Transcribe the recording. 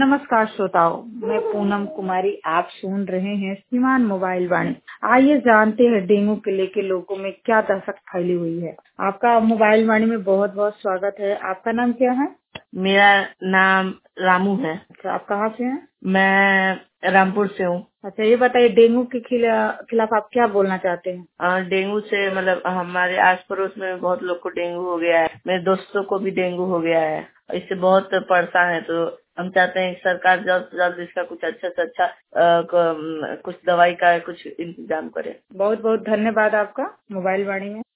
नमस्कार श्रोताओं, मैं पूनम कुमारी। आप सुन रहे हैं सीमान मोबाइल वाणी। आइए जानते हैं डेंगू के लेके लोगों में क्या दहशत फैली हुई है। आपका मोबाइल वाणी में बहुत बहुत स्वागत है। आपका नाम क्या है? मेरा नाम रामू है। अच्छा, आप कहाँ से हैं? मैं रामपुर से हूँ। अच्छा, ये बताइए डेंगू के खिलाफ आप क्या बोलना चाहते हैं? डेंगू से मतलब हमारे आस पड़ोस में बहुत लोग को डेंगू हो गया है। मेरे दोस्तों को भी डेंगू हो गया है। इससे बहुत परेशान है। तो हम चाहते हैं कि सरकार जल्द से जल्द इसका कुछ अच्छा से अच्छा कुछ दवाई का कुछ इंतजाम करे। बहुत बहुत धन्यवाद आपका मोबाइल वाणी में।